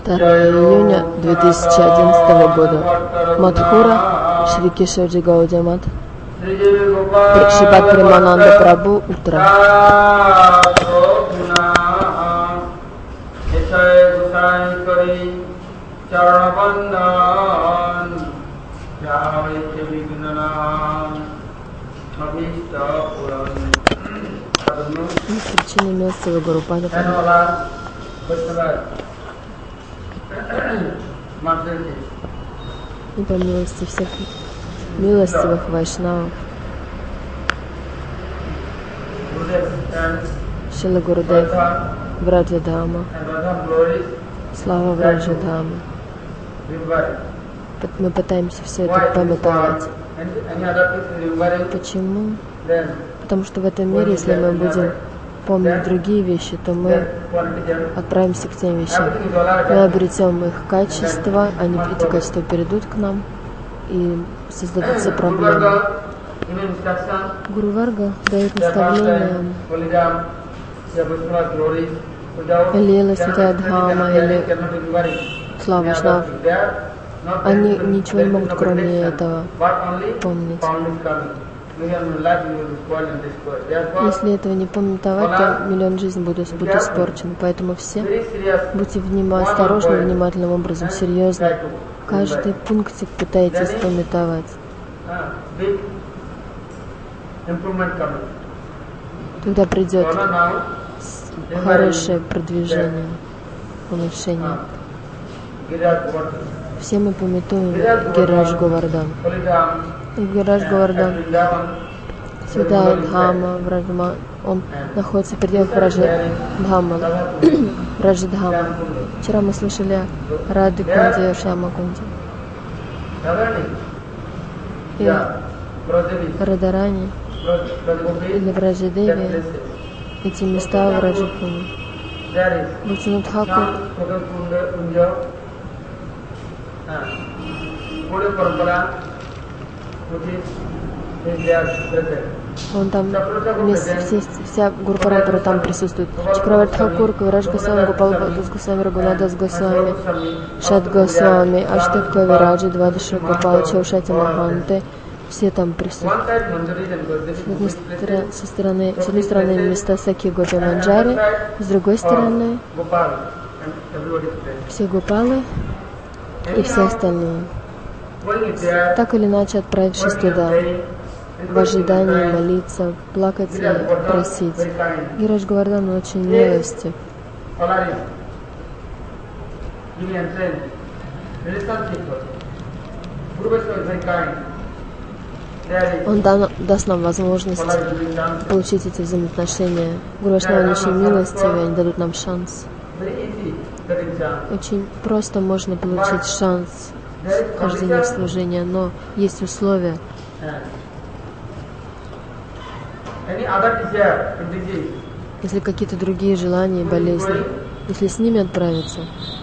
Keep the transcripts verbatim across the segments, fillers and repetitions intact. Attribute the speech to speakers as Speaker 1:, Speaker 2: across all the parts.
Speaker 1: второго июня две тысячи одиннадцатого года. Мадхура, Шри Кешавджи Гаудия Мат. Шрипад Премананда Прабху, утро. Причина милостивого Гурупада. И по милости всех милостивых вайшнавов. Шила Гурудев, Враджадхама, слава Враджадхама. Мы пытаемся все это памятовать. Почему? Потому что в этом мире, если мы будем помнить другие вещи, то мы отправимся к тем вещам. Мы обретем их качества, они, эти качества перейдут к нам и создадут все проблемы. Гуру Варга дает наставления Лила Святая Дхама или Слава Вайшнав. Они ничего не могут, кроме этого, помнить. Если этого не памятовать, то миллион жизней будут, будут испорчены. Поэтому все будьте внима, осторожны, внимательным образом, серьезно. Каждый пунктик пытайтесь памятовать. Тогда придет хорошее продвижение, улучшение. Все мы памятуем Гирирадж Говардхан. Гирирадж Говардхан, Святая Дхама, Враджадхама, он находится в пределах Враджадхама. Враджадхама. Вчера мы слышали Рады Кунди, Шьяма Кунди. И Радарани или Враджадеви, эти места в Враджадхаме. Бхактивинода Тхакур, он там, вместе, все, вся Гурупарампара там присутствует. Чакраварти Тхакур, Кавирадж Госвами, Гопал Дас Госвами, Рагунадас Госвами, Шад Госвами, Аштак Кавираджи, Двадаша Гопал, Чаушати Маханте, все там присутствуют. Со стороны, с одной стороны места Саки Гопи Манджари, с другой стороны все Гопалы и все остальные. Так или иначе, отправившись туда, в ожидании молиться, плакать и просить. Гирирадж Говардхан очень милостив. Он да, даст нам возможность получить эти взаимоотношения. Гуру Вайшнавы очень милостивы, они дадут нам шанс. Очень просто можно получить шанс вхождения в служение, но есть условия. Если какие-то другие желания и болезни, если с ними отправиться,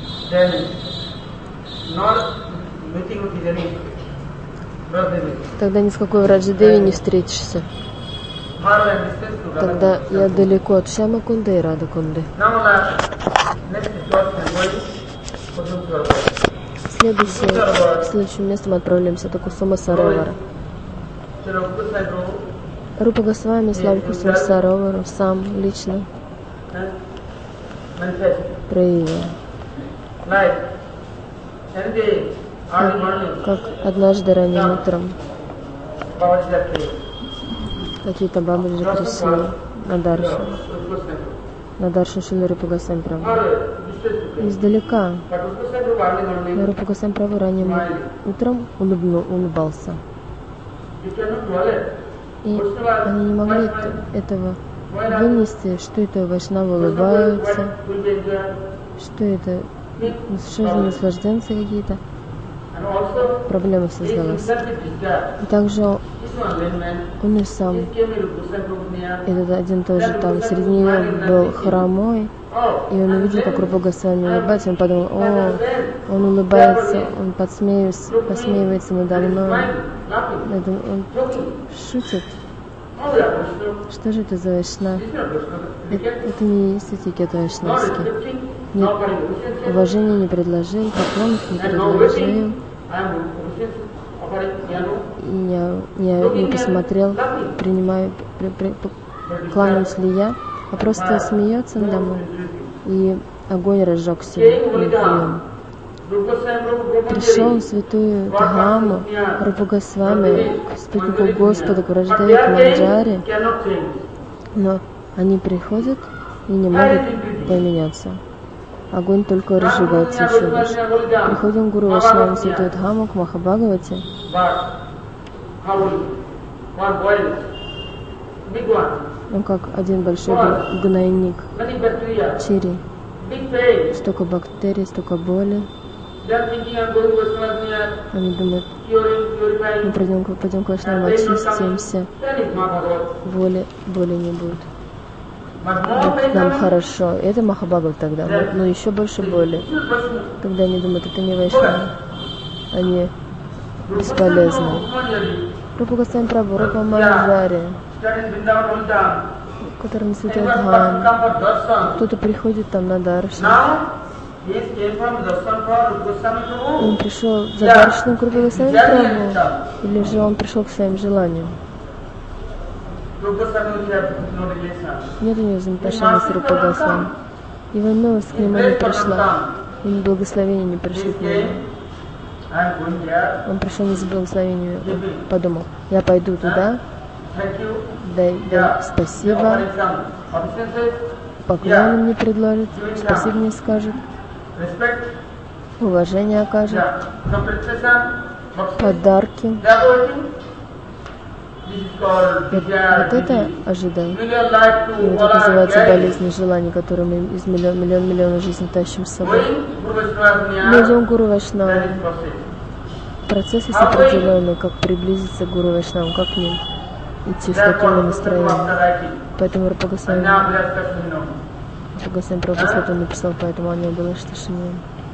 Speaker 1: тогда ни с какой Враджадеви не встретишься. Тогда я далеко от Шьяма Кунды и Рада Кунды. Следующее, следующим местом отправляемся до Кусума Саровара. Рупа Госвами славу Кусума Саровару сам лично проявил. Как, как однажды ранним утром какие-то бабушки пришли на даршу, на даршу Шрила Рупа Госвами Прабху. Издалека. Но Рупа Госвами Прабху ранним утром улыбну, улыбался. И они не могли этого вынести, что это вайшнавы улыбаются, что это, что за наслажденцы какие-то. Проблема создалась. И также он и сам, этот один тоже там, среди них был хромой, и он увидел, как Рупа Госвами улыбается, он подумал: о, он улыбается, он подсмеивается, посмеивается надо мной, он шутит. Что же это за вайшнав? Это, это не есть этикет вайшнавский. нет уважения не предложил, поклонов не предложил, и не, не, не посмотрел, принимаю, при, при, кланяюсь ли я, а просто смеется надо мной, и огонь разжегся над ним. Пришел в святую Дхаму, Рупа Госвами, к спутнику Господа, к Враждее, к Манджаре, но они приходят и не могут поменяться. Огонь только разжигается еще больше. Приходим к Гуру Вайшнаву, святую Дхаму, к Махабхагавате. Он как один большой гнойник, чири. Столько бактерий, столько боли. Они думают, мы пойдем, пойдем к Вайшнаву, очистимся, боли, боли не будет. Нам хорошо. Это Махабхагав тогда, но еще больше боли. Тогда они думают, это не Вайшнавы, они бесполезны. Рупа Госвами Прабху, Рупа Манджари, который на святой Дхам. Кто-то приходит там на даршан. Он пришел за даршаном к Рупе Госвами Прабху, или же он пришел к своим желаниям? Нет у него взаимоотношений с Рупа Госвами. Его милость к нему не пришла, ему благословение не пришло к нему. Он пришел не за благословением, он подумал, я пойду туда, дай, дай спасибо, поклоны мне предложит, спасибо мне скажет, уважение окажет, подарки. Вот, вот это ожидает. И вот это называется болезнь желаний, которые мы из миллион, миллион, миллиона жизней тащим с собой. Мы идем к Гуру Вайшнаву. Процесс есть определенный, как приблизиться к Гуру Вайшнаву, как к ним идти, с каким настроением. Поэтому Рупа Госвами Рупа Госвами Прабху написал, поэтому они было что шиньям.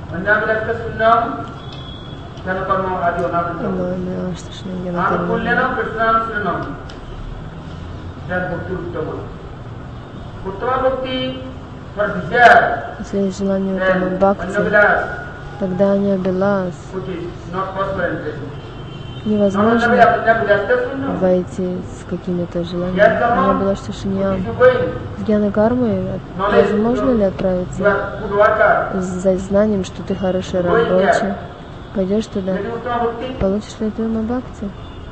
Speaker 1: Если есть желание Уттама Бхакти, тогда они Абилас. Невозможно войти с какими-то желаниями. Они Абилас Шиньям. С Гьяна Кармой возможно ли отправиться за знанием, что ты хороший рабочий? Пойдешь туда, получишь ли Уттама Бхакти?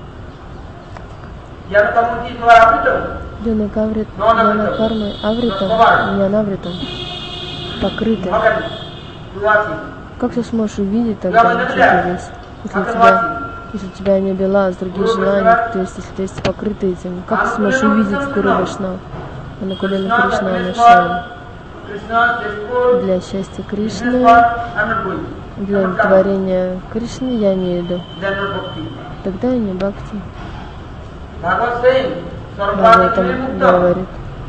Speaker 1: Гьяна Кармой Авритам, не Анавритам, покрыты. Как ты сможешь увидеть тогда, что ты весь? Если у тебя, если у тебя не Абилас, другие желания, то есть если ты есть покрытый этим, как ты сможешь увидеть Гуру Вайшнаву? Анакулина Кришна Анашам. Для счастья Кришны, для творения Кришны я не иду. Тогда и не бхакти. Бхагаватам говорит.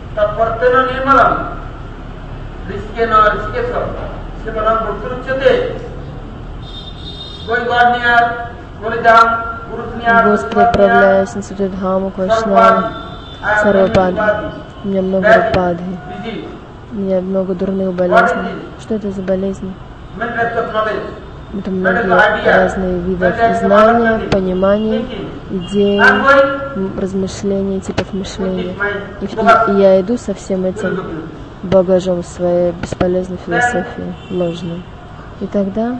Speaker 1: Господи, отправляюсь на святую Дхаму к Вайшнаву, Сарвападхи. У меня много рападхи. У меня много дурных болезней. Что это за болезни? Это многие разные виды знания, понимания, идей, размышлений, типов мышления. И, и, и я иду со всем этим багажом своей бесполезной философии, ложной. И тогда,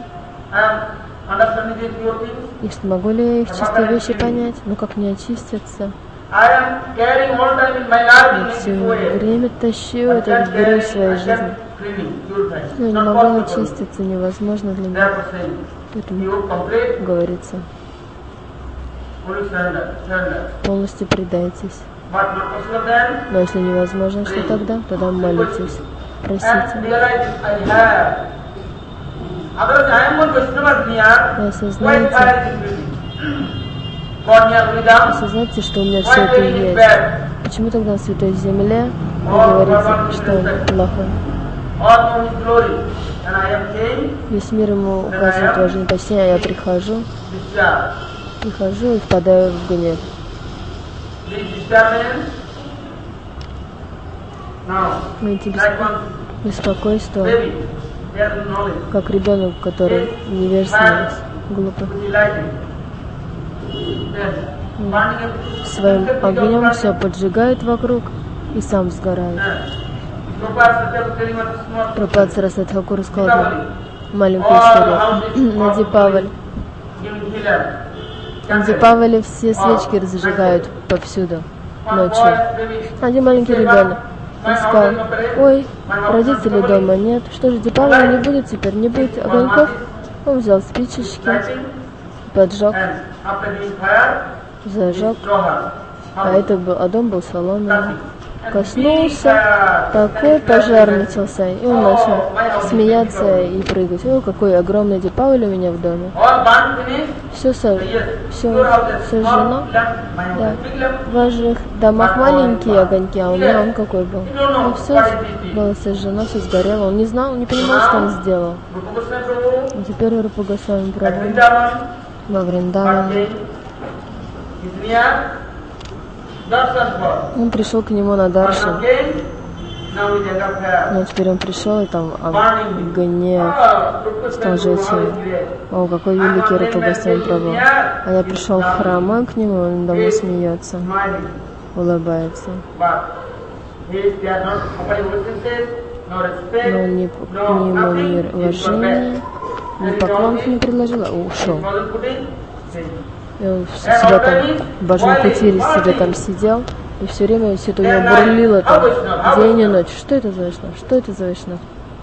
Speaker 1: и что, могу ли я их чистые вещи понять? Ну как мне очиститься? Я все время тащу этот груз в своей жизни. Но не могу очиститься, невозможно для меня. Поэтому говорится, полностью предайтесь. Но если невозможно, что тогда? Тогда молитесь, просите. И осознаете, осознаете, что у меня все это есть. Почему тогда на Святой Земле вы говорите, что он плохой? Весь мир ему указывает уважение, почтение, а я прихожу, прихожу и впадаю в гнев. Эти беспокойства, как ребенок, который невежественный, глупый. Своим огнем все поджигает вокруг и сам сгорает. Прабхупада Сарасвати Тхакур сказал маленькую историю. На Дипавали. На Дипавали все свечки разжигают повсюду ночью. Один маленький ребенок. Он сказал: ой, родителей дома нет. Что же, Дипавали не будет теперь, не будет огоньков? Он взял спичечки, поджег, зажег, а это был, а дом был соломенный. Коснулся, такой пожар начался, и он начал смеяться и прыгать. О, какой огромный Дипавали у меня в доме. Все, со, все сожжено. Да. В ваших домах маленькие огоньки, а у меня он какой был. И все было сожжено, все сгорело. Он не знал, не понимал, что он сделал. И теперь Рупа Госвами Прабху во Вриндаване. Он пришел к нему на даршан. Но теперь он пришел, и там огонь стал жечь его. О, какой великий Рупа Госвами Прабху. А я пришел в храм, он к нему, он давно смеется, улыбается. Но ни, ни ему ни уважения, ни поклонов не предложил, а ушел. И он себя там, в Баджан-кутире себе там сидел, и все время все это у него бурлило там, день и ночь. Что это за Вайшнав? Что это за Вайшнав?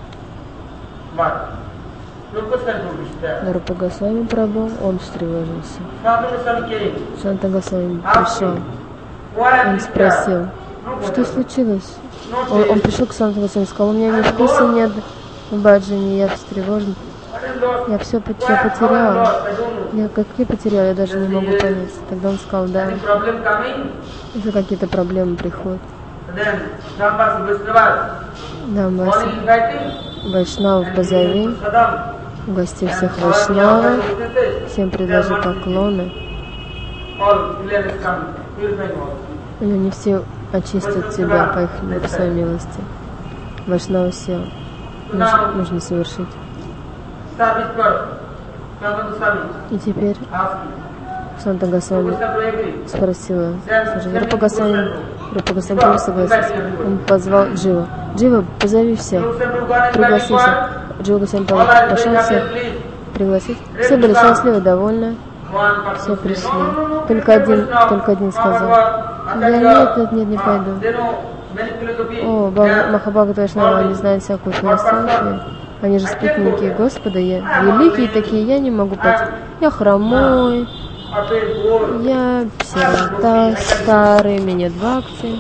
Speaker 1: Рупа Госвами Прабху, он встревожился. Санта Госвами пришел. Он спросил, что случилось? Он, он пришел к Санта Госвами и сказал: у меня ни вкуса нет в баджане, я встревожен. Я все потерял. Я какие потерял, я даже не могу понять. Тогда он сказал: да, если какие-то проблемы приходят. Дамбаси Вайшнав в Базави угостил всех вайшнавов, всем предложил поклоны. И они все очистят тебя по их своей милости. Вайшнавы все нужно, нужно совершить. И теперь Санта Госвами спросила: Рупа Госвами, Рупа Госвами согласился. Он позвал Джива. Джива, позови всех, пригласился. Джива Госвами пошел всех пригласить. Все были счастливы, довольны, все пришли. Только один, только один сказал: я нет, нет, нет, не пойду. О, Махабхагавата Вайшнава, они знают всякую философию. Они же спутники Господа, я великие такие, я не могу пойти. Я хромой, я сирота, старый, мне нет бхакти.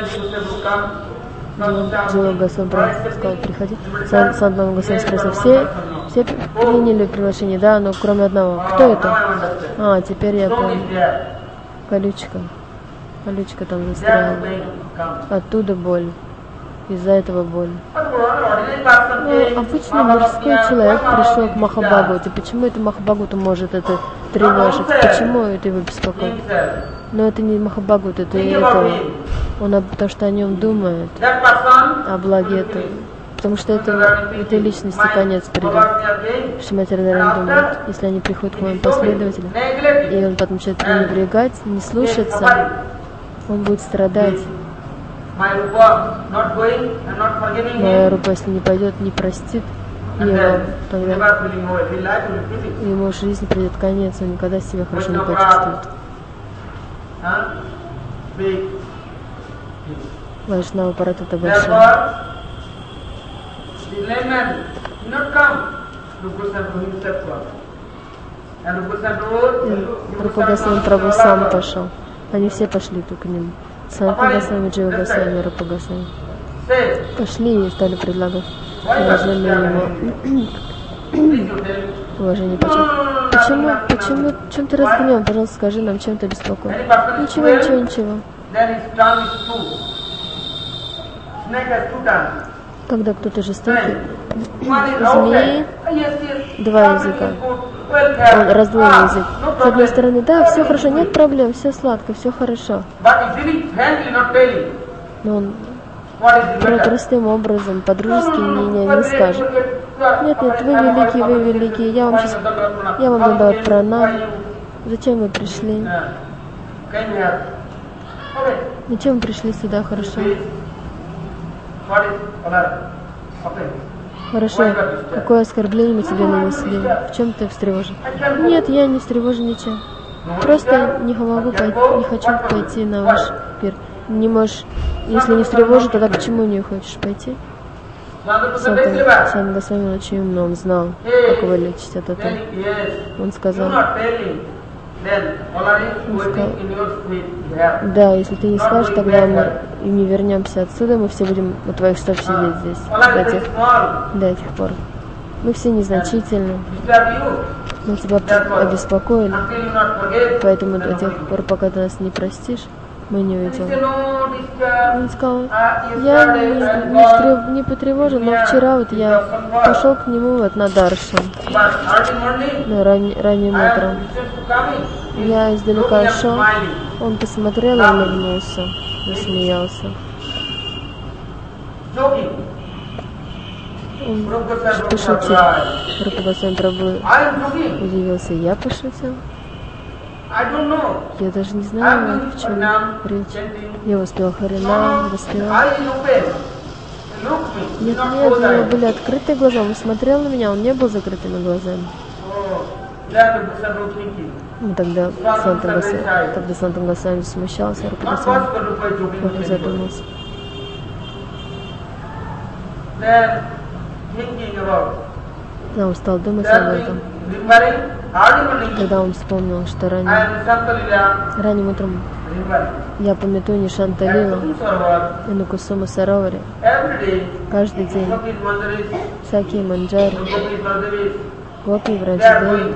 Speaker 1: Джива Госвами сказал: приходи. Санта Госвами спросил: все, все приняли приглашение? Да, но кроме одного. Кто это? А, теперь я понял. Колючка. Колючка там застряла. Оттуда боль. Из-за этого боль. Ну, обычный морской человек пришел к Махабхагавате. Почему это Махабхагавата может это тревожить? Почему это его беспокоит? Но это не Махабхагавата, это этого. Он потому что о нем думает, о благе этого. Потому что это, этой личности конец придет. Шримати Радхарани думает, если они приходят к моим последователям, и он потом начинает пренебрегать, не слушаться, он будет страдать. Моя Рупа, если не пойдет, не простит его, тогда ему в жизни придет конец, он никогда себя хорошо не почувствует. Вайшнава Паратата большая. Рупа Госвами Прабху сам пошел. Они все пошли к нему. Санта Госвами, Джива Госвами, Рупа Госвами. Пошли и стали предлагать уважение ему. Уважение почему? Почему? Почему? Чем ты разгневан? Пожалуйста, скажи нам, чем ты беспокоен? Ничего, ничего, ничего. Когда кто-то жестокий, змеи, два языка. Он раздвоил язык. С одной стороны, да, все хорошо, нет проблем, все сладко, все хорошо. Но он простым образом, по-дружески не, не, не скажет. Нет, нет, вы великие, вы великие. Я вам сейчас, я вам надо пранам. Зачем вы пришли? Зачем вы пришли сюда, хорошо? Хорошо. Какое оскорбление мы тебе нанесли? В чем ты встревожен? Нет, я не встревожен ничем. Просто не могу пойти, не хочу пойти на ваш пир. Не можешь, если не встревожен, тогда почему не хочешь пойти? Санта, Санта Госвами очень умно, он знал, как его лечить от этого. Он сказал, он сказал, да, если ты не скажешь, тогда мы и не вернемся отсюда, мы все будем у твоих стоп сидеть здесь до тех, до этих пор. Мы все незначительны, мы тебя обеспокоили, поэтому до тех пор, пока ты нас не простишь, мы не уйдем. Он сказал, я не, не, стрев, не потревожен, но вчера вот я пошел к нему вот на даршан, на ран, ранним утром. Я издалека шел, он посмотрел и улыбнулся, засмеялся. Он пошутил. Рупа Госвами Прабху удивился, я пошутил? Я даже не знаю, в чем речь. Я успел Харинам, воспевал. Нет, нет, у него были открытые глаза, он смотрел на меня, он не был закрытыми глазами. Ну, тогда Санта Госвами, тогда Санта Госвами смущался, Рупа Госвами Прабху задумался. Да, он стал думать об этом. Тогда он вспомнил, что ранее, ранним утром я памятую Нишанта Лилу и на Кусума Сароваре. Каждый день всякие манджари, гопи, Враджадеви,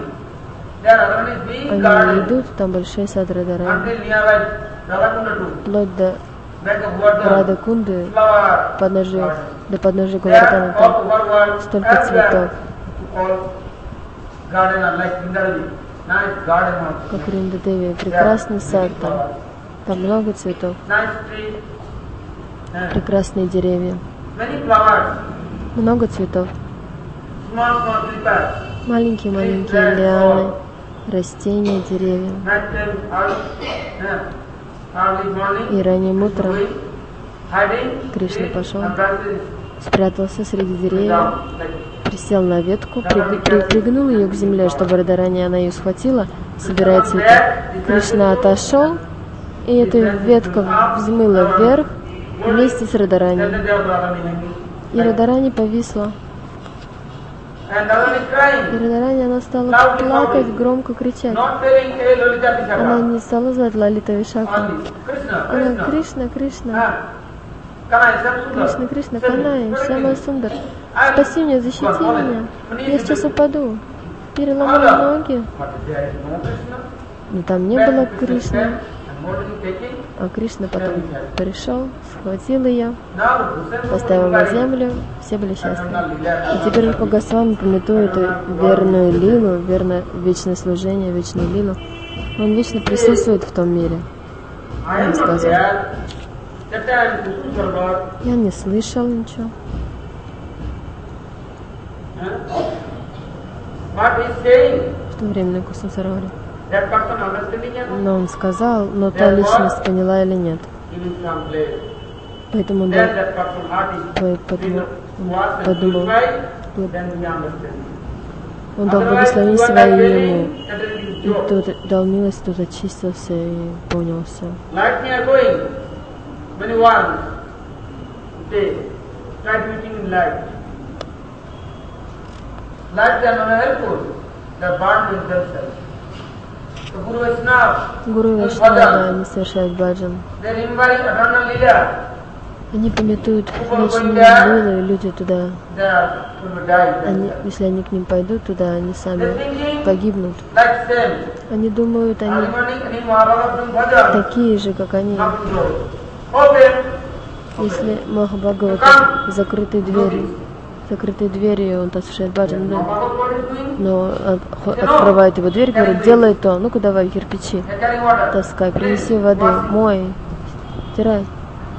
Speaker 1: они идут, там большие сад Радарани, вплоть до Радакунды, подножия, до подножия Говардхана, там столько цветов. Как Риндадеви, прекрасный сад там, там много цветов, прекрасные деревья, много цветов, маленькие-маленькие лианы, растения, деревья. И ранним утром Кришна пошел, спрятался среди деревьев, присел на ветку, при, при, пригнул ее к земле, чтобы Радарани она ее схватила, собирая цветы. Кришна отошел, и эта ветка взмыла вверх вместе с Радарани. И Радарани повисла. И Радарани она стала плакать, громко кричать. Она не стала звать Лалита Вишаку. Она Кришна, Кришна. Кришна, Кришна, Канай, Шьяма Сундар, спаси меня, защити меня, я сейчас упаду, переломаю ноги. Но там не было Кришны, а Кришна потом пришел, схватил ее, поставил на землю, все были счастливы. И теперь Рупа Госвами памятует верную лилу, верное вечное служение, вечную лилу. Он вечно присутствует в том мире. Он сказал, я не слышал ничего. В то время на Кусума Сароваре. Но он сказал, но та личность поняла или нет. Поэтому он подумал, он дал благословение свое ему. И тот дал милость, тот очистился и понял все. Many ones, they try to eating in light. Light they are not helpful, they are burned with themselves. The Guru Vaishnava, Гуру Вайшнава, они совершают баджан.
Speaker 2: they remember eternal Leela.
Speaker 1: Они памятуют вечную лилу, и люди туда,
Speaker 2: They are going to die.
Speaker 1: они, если они к ним пойдут туда, они сами погибнут.
Speaker 2: Like them.
Speaker 1: Они думают, они
Speaker 2: Early morning, any Mahabharata doing bhajan.
Speaker 1: такие же, как они.
Speaker 2: Nothing to do. Open.
Speaker 1: Если Махабхагавата закрытой дверью, закрытой дверью, он совершает баджан, да?
Speaker 2: Bhagavad what is doing?
Speaker 1: Но от- открывает его дверь, говорит, делай то, ну-ка давай кирпичи,
Speaker 2: They are carrying water.
Speaker 1: таскай, принеси воды, мой, стирай.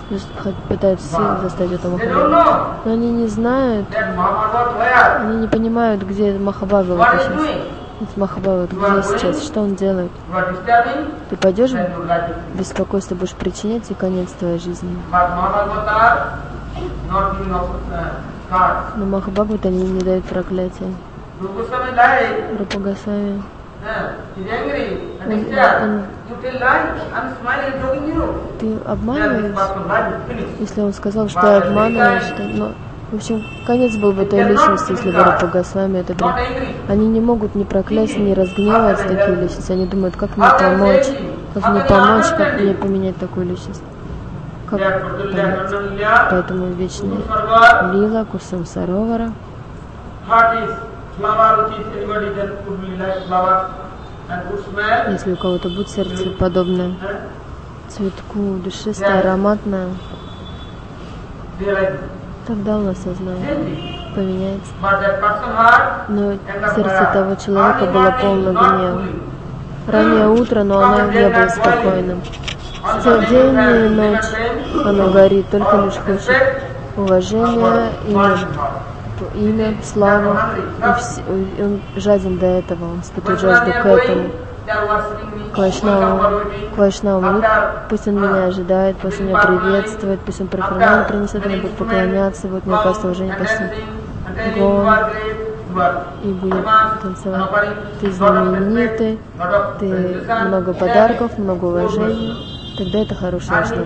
Speaker 1: пытаются силой заставить это
Speaker 2: They don't
Speaker 1: Махабхагават.
Speaker 2: know
Speaker 1: Но они не знают,
Speaker 2: that Mahabharata where,
Speaker 1: они не понимают, где Махабхагават
Speaker 2: what is
Speaker 1: сейчас.
Speaker 2: doing.
Speaker 1: Ведь Махабхагават где сейчас, что он делает?
Speaker 2: You are disturbing,
Speaker 1: Ты пойдешь
Speaker 2: then you like it.
Speaker 1: беспокойство будешь причинять, и конец твоей жизни.
Speaker 2: But Mahabharata not giving up uh, cards.
Speaker 1: Но Махабхагават они не дают проклятия.
Speaker 2: Rupa Goswami died.
Speaker 1: Рупа Госвами,
Speaker 2: Uh, he's angry and
Speaker 1: Он-
Speaker 2: disturbed.
Speaker 1: он-
Speaker 2: You tell lie. I'm smiling and joking you.
Speaker 1: ты
Speaker 2: Then this
Speaker 1: обманываешь?
Speaker 2: person's life is finished.
Speaker 1: Если он сказал, что я обманываю, что... Но, в общем, конец был бы той личности, если бы Рупа Госвами это был.
Speaker 2: Not angry.
Speaker 1: Они не могут ни проклясть, ни разгневать такие личности. Они думают, как мне помочь, как мне помочь, как мне поменять такую личность. Как понять? Поэтому вечная лила, Курсам Саровара.
Speaker 2: Heart is flower, which is anybody then could be like flower and good smell.
Speaker 1: Если у кого-то будет сердце подобное цветку, душистое, ароматное,
Speaker 2: They like
Speaker 1: тогда у нас сознание
Speaker 2: changing.
Speaker 1: поменяется.
Speaker 2: But that person heart
Speaker 1: Но
Speaker 2: and the
Speaker 1: сердце того человека
Speaker 2: early
Speaker 1: было
Speaker 2: morning,
Speaker 1: полно
Speaker 2: not
Speaker 1: гнева.
Speaker 2: cooling.
Speaker 1: Раннее утро, но оно не было спокойным. В день и ночь оно горит, только лишь хочет уважения, имя, имя, славу. И вс- и он жаден до этого, он испытывает жажду к этому. К Вайшнаву, к Вайшнаву, пусть он меня ожидает, пусть он меня приветствует, пусть он профессионально принесет, мне будет поклоняться, будет мне оказывать уважение, почти гон, и будет танцевать. Ты знаменитый, ты много подарков, много уважения, тогда это хороший Вайшнав.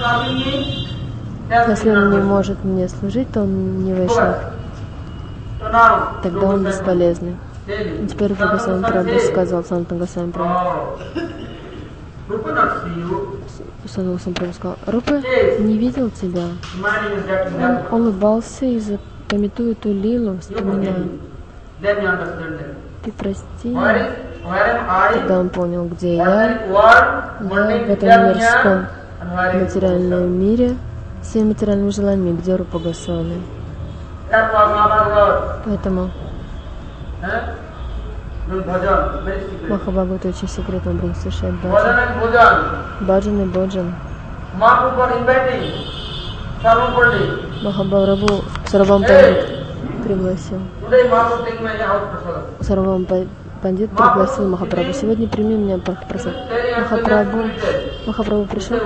Speaker 1: Если он не может мне служить, то он не Вайшнав, тогда он бесполезный. И теперь Рупа Госвами Прабху сказал, Санатана Госвами Прабху. Санатана Госвами Прабху сказал, Рупа не видел тебя. Он улыбался и запамятует ту лилу, вспоминая. Ты прости меня. Тогда он понял, где я. Я в этом мирском материальном мире, всеми материальными желаниями, где Рупа Госвами. Поэтому Махабхагават очень секретно был слушать баджан. Баджан и боджан. Махабхагават Сарвам Пандит пригласил. Сарвам Пандит пригласил Махапрабху. Сегодня прими меня, просад. Махапрабху, Махапрабху пришел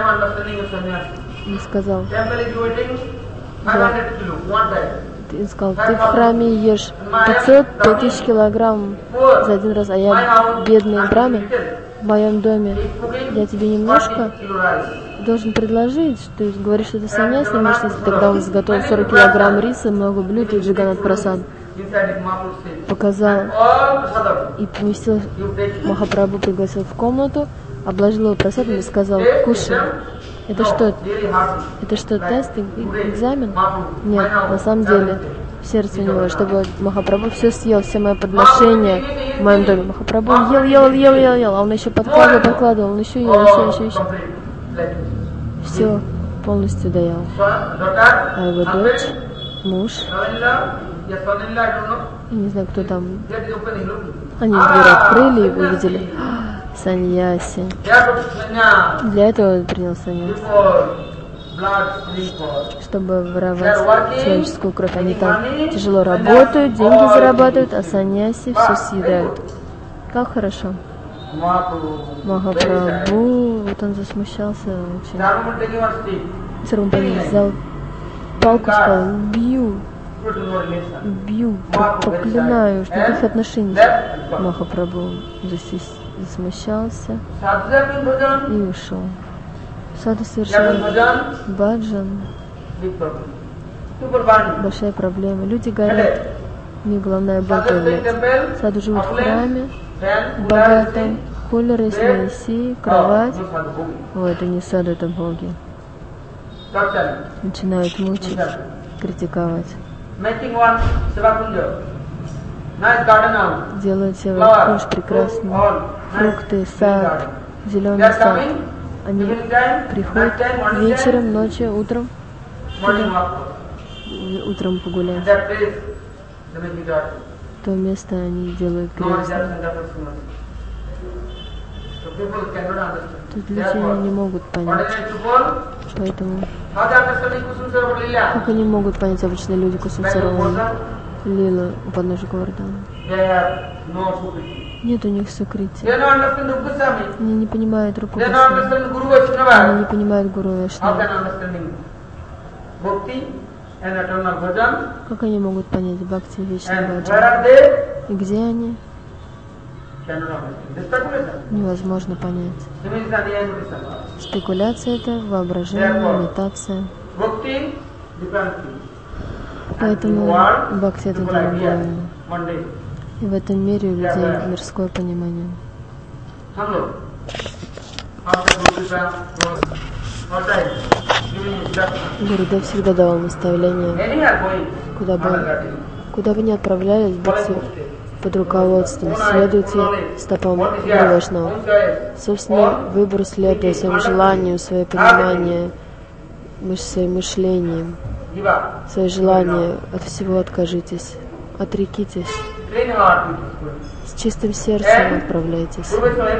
Speaker 1: и сказал, да. Ты сказал, ты в храме ешь пятьсот пять тысяч килограмм за один раз, а я бедный брахман в моем доме. Я тебе немножко должен предложить, что ты говоришь, что ты саньяси, может, если тогда он изготовил сорок килограмм риса, много блюд и джиганат прасад. Показал и поместил Махапрабху, пригласил в комнату, обложил его прасадом и сказал, кушай. Это что? Это что, тест, экзамен? Нет, на самом деле, в сердце у него, чтобы Махапрабху все съел, все мои подношения в моем доме. Махапрабху ел, ел, ел, ел, ел, а он еще подкладывал, подкладывал, он еще ел, еще, еще, еще. Все полностью доел. А его дочь, муж, я не знаю, кто там, они дверь открыли и увидели. Саньяси. Для этого он принял саньяси, чтобы воровать человеческую кровь. Они там тяжело работают, деньги зарабатывают, а саньяси все съедают. Как хорошо. Махапрабху, вот он засмущался очень. Сарвампани взял палку, сказал, бью, бью, проклинаю, что никаких отношений. Махапрабху засмущался и ушел. Саду совершил баджан. Большая проблема. Люди горят. У них главная боль появляется. Саду живут в храме, богатом, кулер, если A C, кровать. О, это не саду, это боги. Начинают мучить, критиковать. Делают себе куш прекрасный, фрукты, сад, зеленый сад. Они приходят вечером, ночью, утром, сюда, утром погулять. То место они делают грязным. То Тут люди не могут понять. Поэтому как они могут понять, обычные люди, Кусумсаравана, Лила, у подножия Говардхана? Нет у них сукрити. Они не понимают Рупу Госвами. Они не понимают Гуру Вайшнава. Как они могут понять Бхакти, Вечный Баджан? И где они? Невозможно понять. Спекуляция это, воображение, имитация. Поэтому Бхакти это другое. И в этом мире у людей мирское понимание. Гурудев всегда давал наставления, куда бы, куда бы ни отправлялись, будьте под руководством, следуйте стопам Гуру Вайшнава. Собственный выбор следуя своему желанию, свое понимание, своим мышлением, свои желания, от всего откажитесь, отрекитесь. С чистым сердцем отправляйтесь.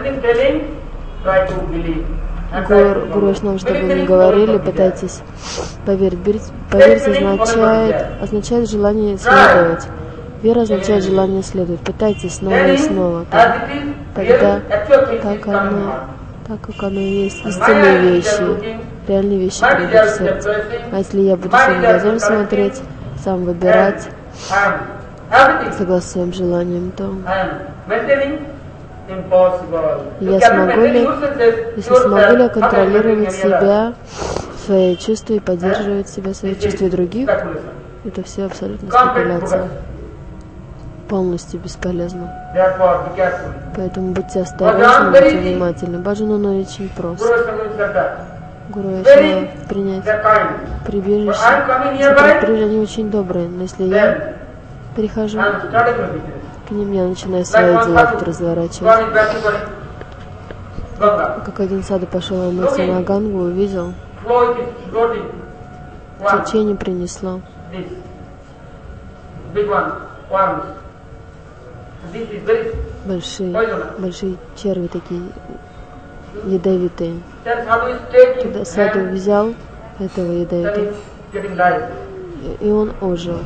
Speaker 1: Гуру, Гуру Вайшнава, что бы вы ни говорили, пытайтесь поверить. Поверить означает, означает желание следовать. Вера означает желание следовать. Пытайтесь снова и снова. Так, тогда, так, оно, так как оно есть, истинные вещи, реальные вещи придут в сердце. А если я буду своим глазом смотреть, сам выбирать, согласно своим желаниям, то я смогу ли, если смогу ли контролировать себя, свои чувства и поддерживать себя, свои чувства и других, это все абсолютно спекуляция. Полностью бесполезно. Поэтому будьте осторожны, будьте внимательны. Баджан, он очень прост. Гуру Вайшнава принять прибежище. Прибежище, они очень добрые, но если я перехожу к ним, я начинаю свои дела тут разворачивать. Как один саду пошел омыться на Гангу, увидел, течение принесло большие, большие черви такие ядовитые. Когда саду взял этого ядовитого, и он ожил.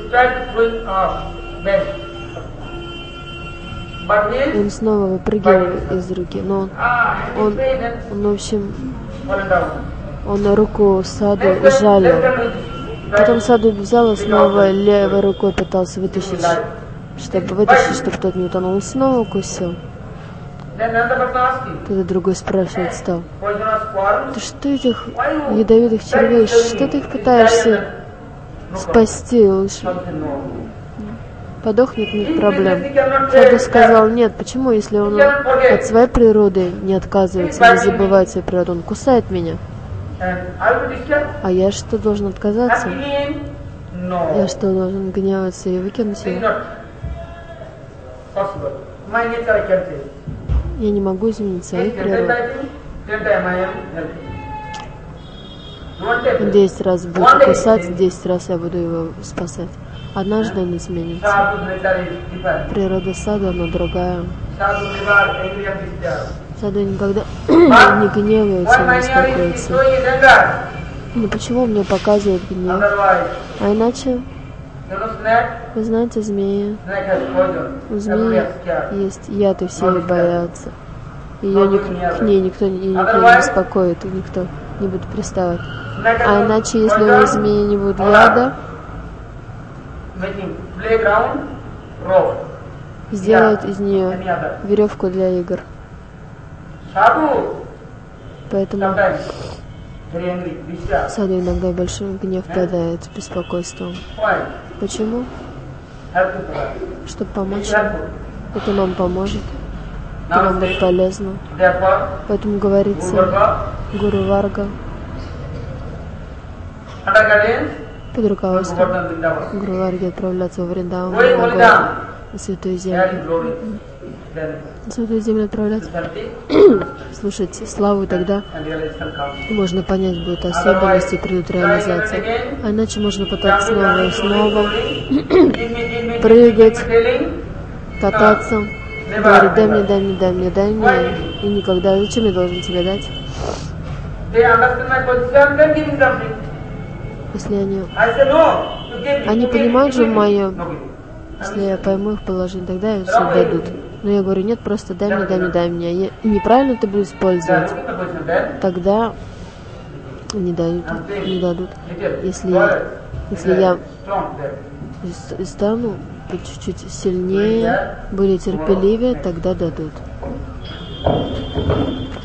Speaker 1: Он снова выпрыгивал из руки, но он, он, в общем, он руку саду жалил. Потом саду взял и снова левой рукой пытался вытащить, чтобы вытащить, чтобы тот не утонул. Он снова укусил. Тогда другой спрашивает стал: ты что этих ядовитых червей, что ты их пытаешься спасти? Подохнет, нет проблем. Саду сказал: нет, почему, если он от своей природы не отказывается, не забывает свою природу, он кусает меня. А я что, должен отказаться? Я что, должен гневаться и выкинуть его? Я не могу изменить свою природу. Десять раз будет кусать, десять раз я буду его спасать. Однажды он изменится. Природа саду, она другая. Саду никогда не гневается, не успокоится. Но почему мне показывают гнев? А иначе, вы знаете, змеи. У змеи есть яд, и все ее боятся. Ее ник- к ней никто, никто не беспокоит, и никто не будет приставать. А иначе, если у змеи не будет яда, сделают из нее веревку для игр. Поэтому саду иногда в большой гнев впадает, в беспокойство. Почему? Чтобы помочь нам. Это нам поможет. Это нам будет полезно. Поэтому говорится, Гуру Варга под руководством Гуру Варги отправляться во Вриндаван, на Святую Землю. На Святую Землю отправляться, слушать славу, тогда можно понять будет особенности, придут реализации. А иначе можно пытаться снова и снова прыгать, кататься говорит, дай мне, дай мне, дай мне, дай мне, и никогда, зачем я должен тебе дать? Если они, они понимают же мое, если я пойму их положение, тогда они все дадут. Но я говорю, нет, просто дай мне, дай мне, дай мне. И неправильно ты будешь использовать, тогда не дают, не дадут. Если, если я стану чуть-чуть сильнее, более терпеливее, тогда дадут.